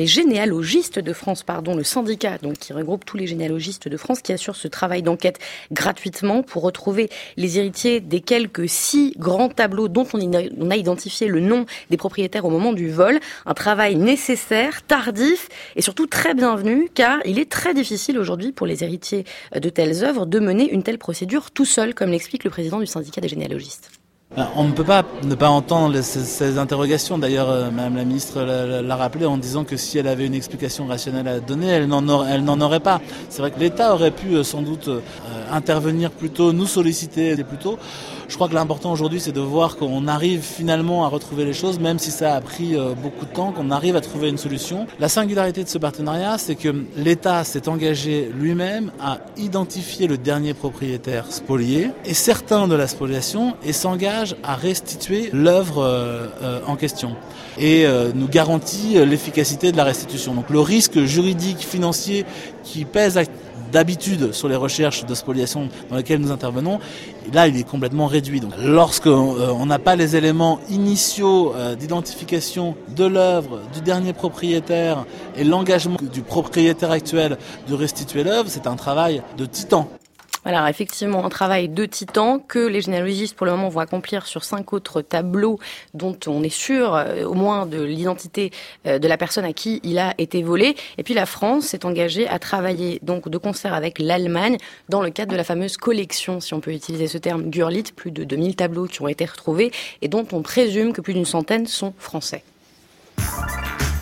le syndicat donc qui regroupe tous les généalogistes de France qui assure ce travail d'enquête gratuitement pour retrouver les héritiers des quelques 6 grands tableaux dont on a identifié le nom des propriétaires au moment du vol. Un travail nécessaire, tardif et surtout très bienvenu, car il est très difficile aujourd'hui pour les héritiers de telles œuvres de mener une telle procédure tout seul, comme l'explique le président du syndicat des généalogistes. On ne peut pas ne pas entendre ces interrogations. D'ailleurs, Madame la ministre l'a rappelé en disant que si elle avait une explication rationnelle à donner, elle n'en aurait pas. C'est vrai que l'État aurait pu sans doute intervenir plus tôt, nous solliciter plus tôt. Je crois que l'important aujourd'hui, c'est de voir qu'on arrive finalement à retrouver les choses, même si ça a pris beaucoup de temps, qu'on arrive à trouver une solution. La singularité de ce partenariat, c'est que l'État s'est engagé lui-même à identifier le dernier propriétaire spolié et certain de la spoliation et s'engage à restituer l'œuvre en question et nous garantit l'efficacité de la restitution. Donc le risque juridique, financier qui pèse d'habitude sur les recherches de spoliation dans lesquelles nous intervenons, là il est complètement réduit. Donc, lorsqu'on n'a pas les éléments initiaux d'identification de l'œuvre, du dernier propriétaire et l'engagement du propriétaire actuel de restituer l'œuvre, c'est un travail de titan. Voilà, effectivement, un travail de titan que les généalogistes, pour le moment, vont accomplir sur 5 autres tableaux dont on est sûr, au moins, de l'identité de la personne à qui il a été volé. Et puis la France s'est engagée à travailler donc de concert avec l'Allemagne dans le cadre de la fameuse collection, si on peut utiliser ce terme, Gurlitt, plus de 2000 tableaux qui ont été retrouvés et dont on présume que plus d'une centaine sont français.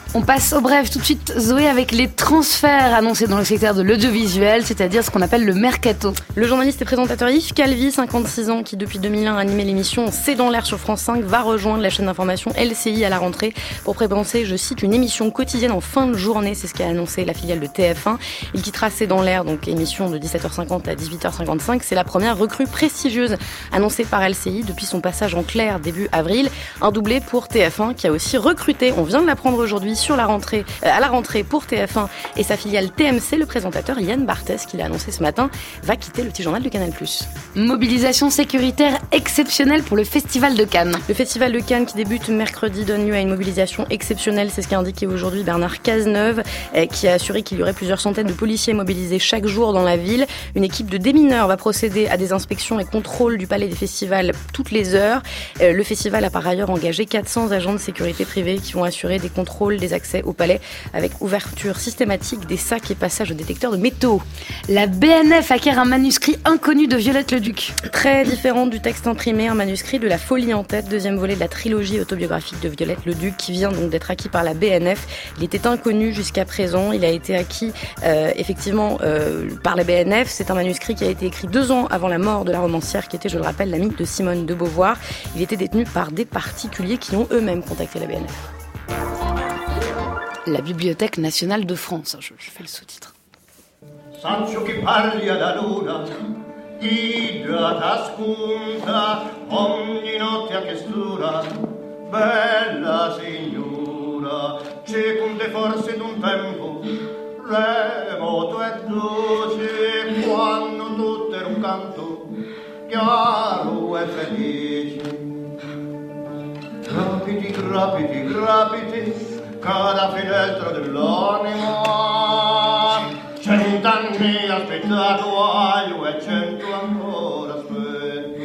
On passe au bref tout de suite, Zoé, avec les transferts annoncés dans le secteur de l'audiovisuel, c'est-à-dire ce qu'on appelle le mercato. Le journaliste et présentateur Yves Calvi, 56 ans, qui depuis 2001 animait l'émission C'est dans l'air sur France 5, va rejoindre la chaîne d'information LCI à la rentrée pour présenter, je cite, une émission quotidienne en fin de journée. C'est ce qu'a annoncé la filiale de TF1. Il quittera C'est dans l'air, donc émission de 17h50 à 18h55. C'est la première recrue prestigieuse annoncée par LCI depuis son passage en clair début avril. Un doublé pour TF1 qui a aussi recruté, on vient de l'apprendre aujourd'hui, à la rentrée pour TF1 et sa filiale TMC, le présentateur Yann Barthès, qui l'a annoncé ce matin, va quitter le petit journal de Canal+. Mobilisation sécuritaire exceptionnelle pour le Festival de Cannes. Le Festival de Cannes qui débute mercredi donne lieu à une mobilisation exceptionnelle, c'est ce qu'a indiqué aujourd'hui Bernard Cazeneuve, qui a assuré qu'il y aurait plusieurs centaines de policiers mobilisés chaque jour dans la ville. Une équipe de démineurs va procéder à des inspections et contrôles du palais des festivals toutes les heures. Le festival a par ailleurs engagé 400 agents de sécurité privés qui vont assurer des contrôles des accès au palais avec ouverture systématique des sacs et passage au détecteur de métaux. La BNF acquiert un manuscrit inconnu de Violette Leduc. Très différent du texte imprimé, un manuscrit de La Folie en tête, deuxième volet de la trilogie autobiographique de Violette Leduc qui vient donc d'être acquis par la BNF. Il était inconnu jusqu'à présent, il a été acquis par la BNF. C'est un manuscrit qui a été écrit 2 ans avant la mort de la romancière qui était, je le rappelle, l'amie de Simone de Beauvoir. Il était détenu par des particuliers qui ont eux-mêmes contacté la BNF. La Bibliothèque nationale de France. Je fais le sous-titre. Sancio che parli alla luna, idra t'ascunta, ogni notte a che stura, bella signora, ceconde forse d'un tempo, remoto e dolce, quando tutto era un canto, chiaro e felice. Grapiti, grapiti, grapiti, cada finestra dell'anima, 100 anni aspettato aglio e 100 ancora aspetto.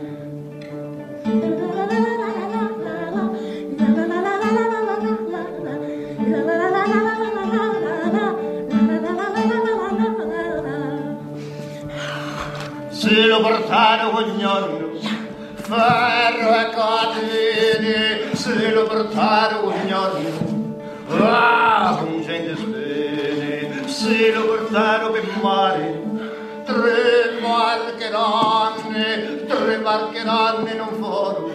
Se lo portano ogni giorno, ferro e catene, se lo portano ogni giorno, con gente spene, se lo portano per mare, 3 barcheranne non furono,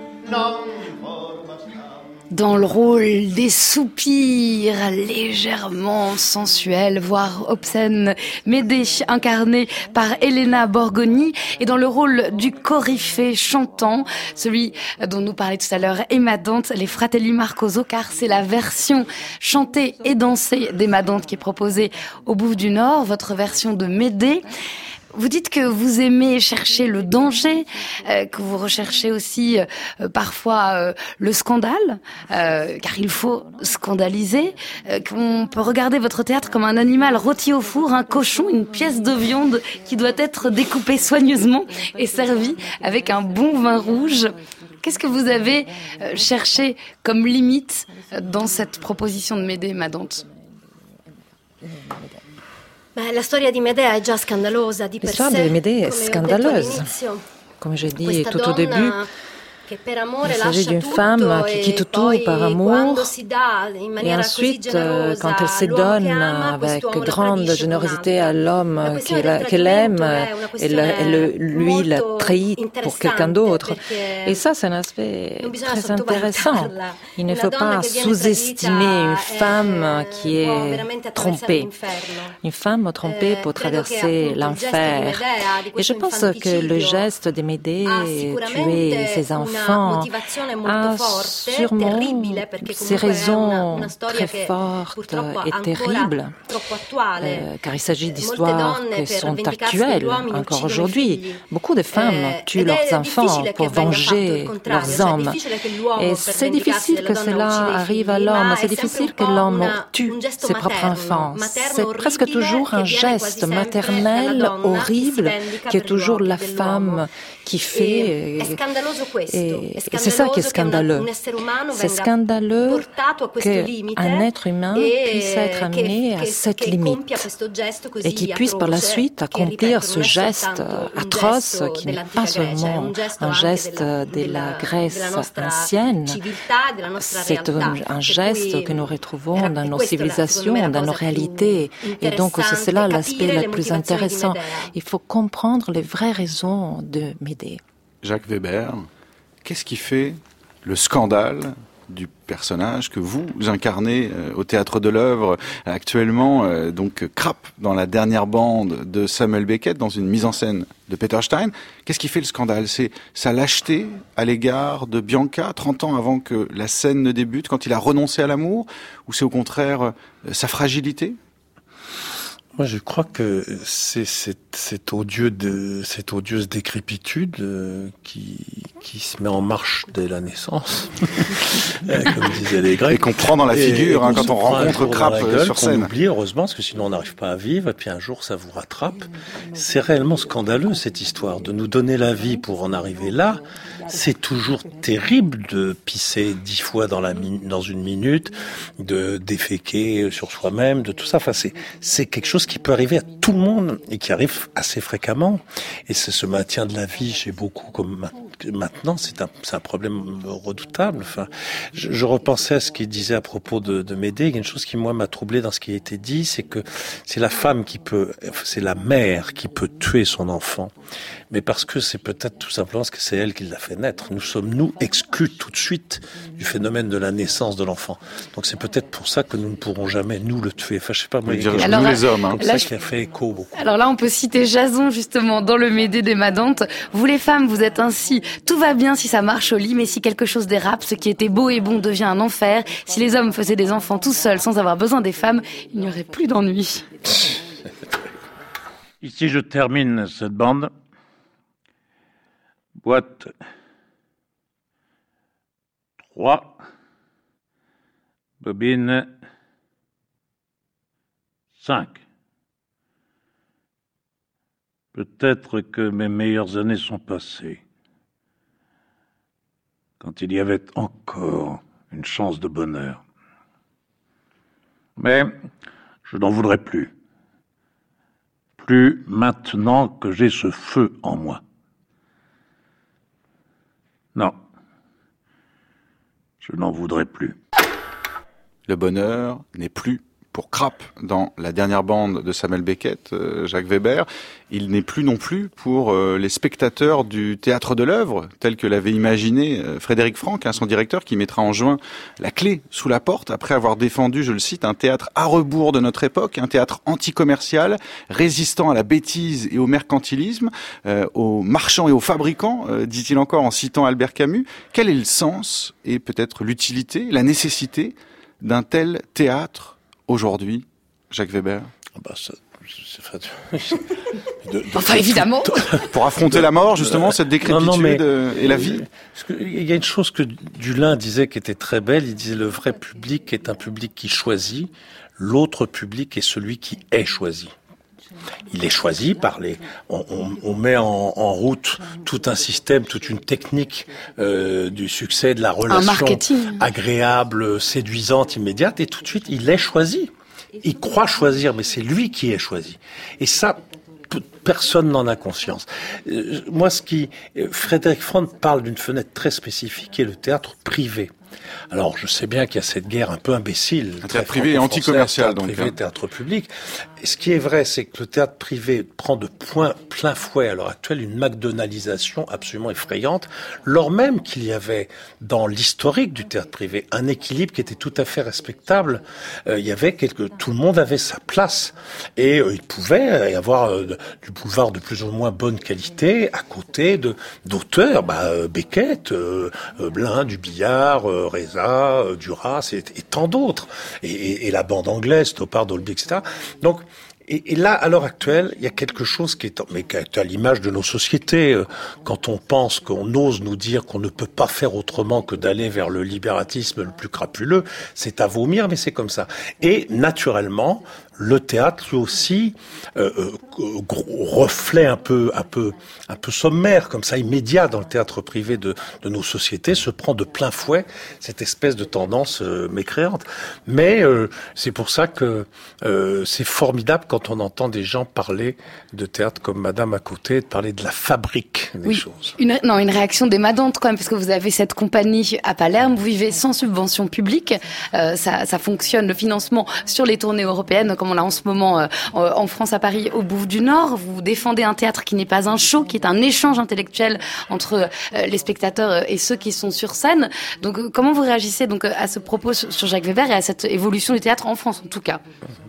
Dans le rôle des soupirs légèrement sensuels, voire obscènes, Médée, incarnée par Elena Borgoni, et dans le rôle du coryphée chantant, celui dont nous parlait tout à l'heure Emma Dante, les Fratelli Marcoso, car c'est la version chantée et dansée d'Emma Dante qui est proposée au Bouffe du Nord, votre version de Médée. Vous dites que vous aimez chercher le danger, que vous recherchez aussi parfois le scandale, car il faut scandaliser, qu'on peut regarder votre théâtre comme un animal rôti au four, un cochon, une pièce de viande qui doit être découpée soigneusement et servie avec un bon vin rouge. Qu'est-ce que vous avez cherché comme limite dans cette proposition de Médée, Emma Dante? L'histoire de Médée est scandaleuse. Comme j'ai dit tout au début, il s'agit d'une femme qui quitte tout par amour et ensuite, quand elle se donne avec grande générosité à l'homme qu'elle aime, lui la trahit pour quelqu'un d'autre. Et ça, c'est un aspect très intéressant. Il ne faut pas sous-estimer une femme qui est trompée. Une femme trompée peut traverser l'enfer. Et je pense que le geste de Médée, tuer ses enfants, a sûrement ses raisons très fortes et terribles, car il s'agit d'histoires qui sont actuelles encore aujourd'hui. Beaucoup de femmes tuent leurs enfants pour venger leurs hommes. Et c'est difficile que cela arrive à l'homme, c'est difficile que l'homme tue ses propres enfants. C'est presque toujours un geste maternel horrible qui est toujours la femme qui fait. Et Et c'est ça qui est scandaleux. C'est scandaleux qu'un être humain puisse être amené à cette limite et qu'il puisse par la suite accomplir ce geste atroce qui n'est pas seulement un geste de la Grèce ancienne, c'est un geste que nous retrouvons dans nos civilisations, dans nos réalités. Et donc c'est là l'aspect le plus intéressant. Il faut comprendre les vraies raisons de Médée. Jacques Weber, qu'est-ce qui fait le scandale du personnage que vous incarnez au Théâtre de l'Œuvre actuellement, donc Krapp dans la dernière bande de Samuel Beckett, dans une mise en scène de Peter Stein. Qu'est-ce qui fait le scandale? C'est sa lâcheté à l'égard de Bianca, 30 ans avant que la scène ne débute, quand il a renoncé à l'amour, ou c'est au contraire sa fragilité? Moi, je crois que c'est cette odieuse décrépitude qui se met en marche dès la naissance, comme disaient les Grecs. Et qu'on prend dans la figure quand on rencontre Krapp sur scène. On oublie, heureusement, parce que sinon on n'arrive pas à vivre, et puis un jour ça vous rattrape. C'est réellement scandaleux, cette histoire, de nous donner la vie pour en arriver là. C'est toujours terrible de pisser 10 fois dans une minute, de déféquer sur soi-même, de tout ça. Enfin, c'est quelque chose qui peut arriver à tout le monde et qui arrive assez fréquemment. Et c'est ce maintien de la vie chez beaucoup comme maintenant, c'est un problème redoutable. Enfin, je repensais à ce qu'il disait à propos de Médée. Il y a une chose qui, moi, m'a troublé dans ce qui a été dit, c'est que c'est la femme c'est la mère qui peut tuer son enfant. Mais parce que c'est peut-être tout simplement parce que c'est elle qui l'a fait naître. Nous sommes, exclus tout de suite du phénomène de la naissance de l'enfant. Donc c'est peut-être pour ça que nous ne pourrons jamais, nous, le tuer. Enfin, je sais pas, moi, nous les hommes. C'est ça qui a fait écho beaucoup. Alors là, on peut citer Jason, justement, dans le Médée des Madantes. Vous les femmes, vous êtes ainsi. Tout va bien si ça marche au lit, mais si quelque chose dérape, ce qui était beau et bon devient un enfer. Si les hommes faisaient des enfants tout seuls, sans avoir besoin des femmes, il n'y aurait plus d'ennui. Ici, je termine cette bande. Boîte 3, bobine 5. Peut-être que mes meilleures années sont passées, quand il y avait encore une chance de bonheur. Mais je n'en voudrais plus. Plus maintenant que j'ai ce feu en moi. Non, je n'en voudrais plus. Le bonheur n'est plus pour Krapp dans la dernière bande de Samuel Beckett, Jacques Weber. Il n'est plus non plus pour les spectateurs du Théâtre de l'Œuvre, tel que l'avait imaginé Frédéric Franck, son directeur, qui mettra en juin la clé sous la porte, après avoir défendu, je le cite, un théâtre à rebours de notre époque, un théâtre anticommercial, résistant à la bêtise et au mercantilisme, aux marchands et aux fabricants, dit-il encore en citant Albert Camus. Quel est le sens et peut-être l'utilité, la nécessité d'un tel théâtre aujourd'hui, Jacques Weber? Enfin, évidemment. Pour affronter la mort, justement, cette décrépitude et la vie. Il y a une chose que Dulin disait qui était très belle. Il disait: le vrai public est un public qui choisit, l'autre public est celui qui est choisi. Il est choisi par on met en route tout un système, toute une technique du succès, de la relation agréable, séduisante, immédiate, et tout de suite, il est choisi. Il croit choisir, mais c'est lui qui est choisi. Et ça, personne n'en a conscience. Frédéric Franck parle d'une fenêtre très spécifique, qui est le théâtre privé. Alors, je sais bien qu'il y a cette guerre un peu imbécile. Un théâtre privé et anticommercial, donc. Privé, théâtre public. Et ce qui est vrai, c'est que le théâtre privé prend de plein fouet à l'heure actuelle une McDonaldisation absolument effrayante, lors même qu'il y avait dans l'historique du théâtre privé un équilibre qui était tout à fait respectable. Il y avait tout le monde avait sa place et il pouvait y avoir du boulevard de plus ou moins bonne qualité à côté d'auteurs, Beckett, Blin, Dubillard, Reza, Duras et tant d'autres, et la bande anglaise, Stoppard, Dolby, etc. Donc, et là, à l'heure actuelle, il y a quelque chose qui est à l'image de nos sociétés. Quand on pense qu'on ose nous dire qu'on ne peut pas faire autrement que d'aller vers le libératisme le plus crapuleux, c'est à vomir, mais c'est comme ça. Et naturellement, le théâtre, lui aussi, reflet un peu sommaire, comme ça, immédiat dans le théâtre privé de nos sociétés, se prend de plein fouet cette espèce de tendance mécréante. Mais c'est pour ça que c'est formidable quand on entend des gens parler de théâtre comme Madame à côté, de parler de la fabrique des choses. Une réaction démadante quand même, parce que vous avez cette compagnie à Palerme, vous vivez sans subvention publique, ça fonctionne, le financement sur les tournées européennes, comme on l'a en ce moment en France, à Paris, au Bouffe du Nord. Vous défendez un théâtre qui n'est pas un show, qui est un échange intellectuel entre les spectateurs et ceux qui sont sur scène. Donc comment vous réagissez donc à ce propos sur Jacques Weber et à cette évolution du théâtre en France en tout cas?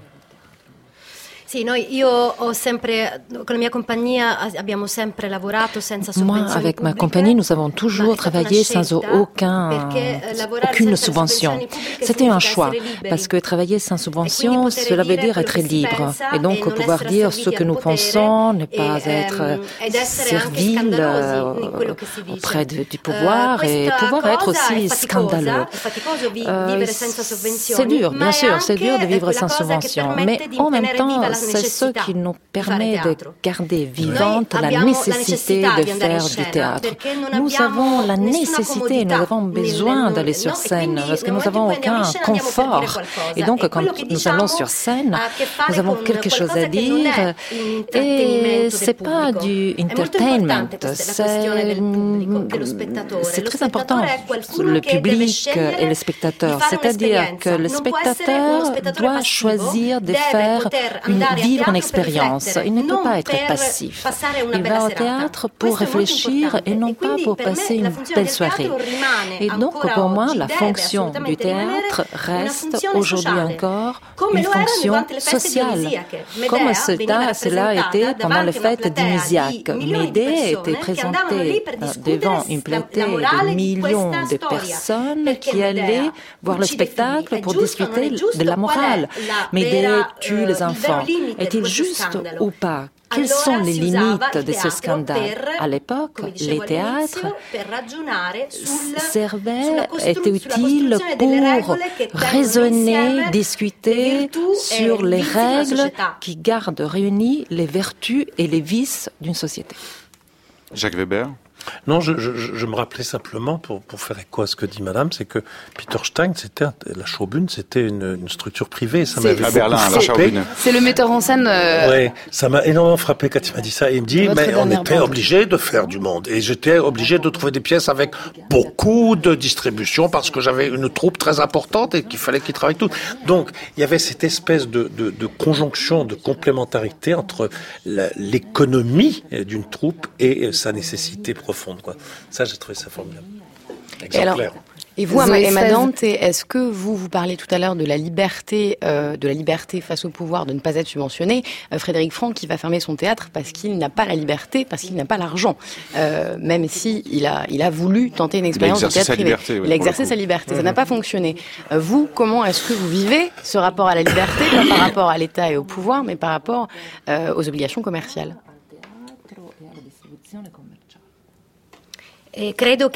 Moi, avec ma compagnie, nous avons toujours travaillé sans aucune subvention. C'était un choix, parce que travailler sans subvention, cela veut dire être libre. Et donc, pouvoir dire ce que nous pensons, ne pas être servile auprès du pouvoir et pouvoir être aussi scandaleux. C'est dur, bien sûr, c'est dur de vivre sans subvention, mais en même temps, c'est ce qui nous permet de garder vivante la nécessité de faire du théâtre. Nous avons la nécessité, nous avons besoin d'aller sur scène parce que nous n'avons aucun confort. Et donc, quand nous allons sur scène, nous avons quelque chose à dire et c'est pas du entertainment, c'est très important, le public et le spectateur. C'est-à-dire que le spectateur doit choisir de faire vivre une expérience. Il ne peut pas être passif. Il va au théâtre pour réfléchir et non pas pour passer une belle soirée. Et donc, pour moi, la fonction du théâtre reste aujourd'hui encore une fonction sociale. Comme cela a été pendant les fêtes d'Imisiac. Médée était présentée devant une platée de millions de personnes qui allaient voir le spectacle pour discuter de la morale. Médée tue les enfants. Est-il juste ou pas? Quelles sont les limites de ce scandale? À l'époque, les théâtres étaient utiles pour raisonner, discuter sur les règles qui gardent réunies les vertus et les vices d'une société. Jacques Weber? Non, je me rappelais simplement, pour faire écho à ce que dit Madame, c'est que Peter Stein, la Schaubühne, c'était une structure privée. Ça m'avait à Berlin, la Schaubühne. C'est le metteur en scène. Oui, ça m'a énormément frappé quand il m'a dit ça. Il me dit, mais on était obligé de faire du monde. Et j'étais obligé de trouver des pièces avec beaucoup de distribution parce que j'avais une troupe très importante et qu'il fallait qu'ils travaillent tous. Donc, il y avait cette espèce de conjonction, de complémentarité entre l'économie d'une troupe et sa nécessité profonde, quoi. Ça, j'ai trouvé ça formidable. Exemplaire. Et vous, Emma Dante, est-ce que vous parlez tout à l'heure de la liberté face au pouvoir de ne pas être subventionné? Frédéric Franck, qui va fermer son théâtre parce qu'il n'a pas la liberté, parce qu'il n'a pas l'argent, même si il a voulu tenter une expérience de théâtre privé. Il a exercé sa liberté. Ça n'a pas fonctionné. Vous, comment est-ce que vous vivez ce rapport à la liberté, pas par rapport à l'État et au pouvoir, mais par rapport aux obligations commerciales? Je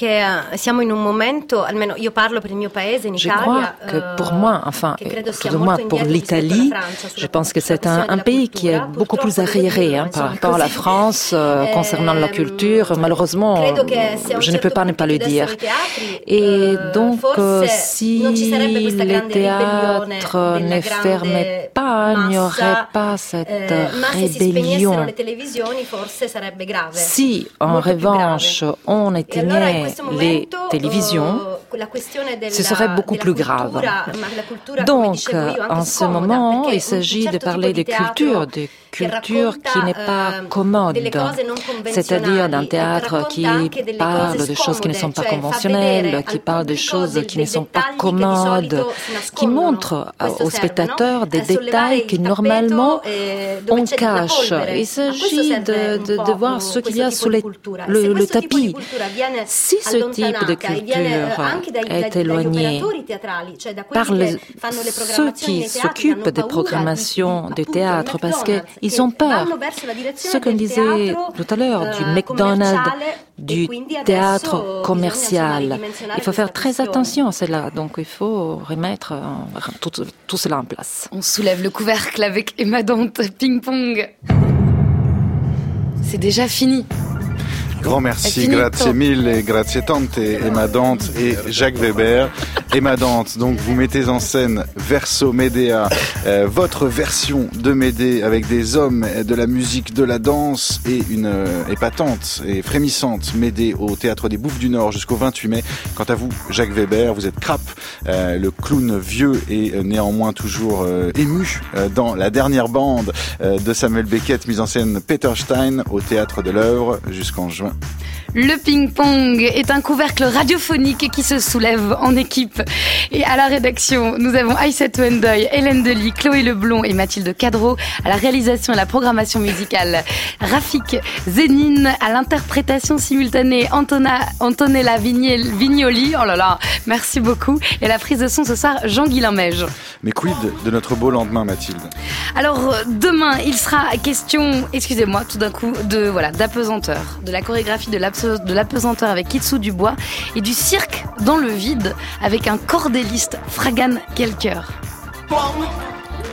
crois que pour moi, enfin, plus ou moins pour l'Italie, je pense que c'est un pays qui est beaucoup plus arriéré par rapport à la France concernant la culture. Malheureusement, je ne peux pas ne pas le dire. Et donc, si les théâtres ne fermaient pas, il n'y aurait pas cette rébellion. Si, en revanche, on éteignait les télévisions, ce serait beaucoup plus grave. Donc, en ce moment, il s'agit de parler de culture qui n'est pas commode, c'est-à-dire d'un théâtre qui parle de choses qui ne sont pas conventionnelles, qui parle de choses qui ne sont pas commodes, qui montre aux spectateurs des détails que normalement on cache. Il s'agit de voir ce qu'il y a sous le tapis. Si ce type de culture est éloigné par ceux qui s'occupent des programmations du théâtre parce qu'ils ont peur. Ce qu'on disait tout à l'heure du McDonald's, du théâtre commercial. Il faut faire très attention à cela, donc il faut remettre tout cela en place. On soulève le couvercle avec Emma Dante, ping-pong. C'est déjà fini. Grand merci, grazie mille et grazie tante, Emma Dante et Jacques Weber. Emma Dante, donc vous mettez en scène Verso Médéa, votre version de Médée avec des hommes, de la musique, de la danse et une épatante et frémissante Médée au Théâtre des Bouffes du Nord jusqu'au 28 mai. Quant à vous, Jacques Weber, vous êtes Krapp, le clown vieux et néanmoins toujours ému dans la dernière bande de Samuel Beckett, mise en scène Peter Stein au Théâtre de l'Œuvre jusqu'en juin. Le ping-pong est un couvercle radiophonique qui se soulève en équipe. Et à la rédaction, nous avons Aïssatou Ndoye, Hélène Delis, Chloé Leblond et Mathilde Cadreau. À la réalisation et la programmation musicale, Rafik Zénine. À l'interprétation simultanée, Antonella Vignoli. Oh là là, merci beaucoup. Et la prise de son ce soir, Jean-Guilain Meige. Mais quid de notre beau lendemain, Mathilde? Alors, demain, il sera question, excusez-moi, tout d'un coup, d'apesanteur, de la chorégraphie de l'apesanteur avec Kitsou Dubois et du cirque dans le vide avec un cordéliste, Fragan Kelker.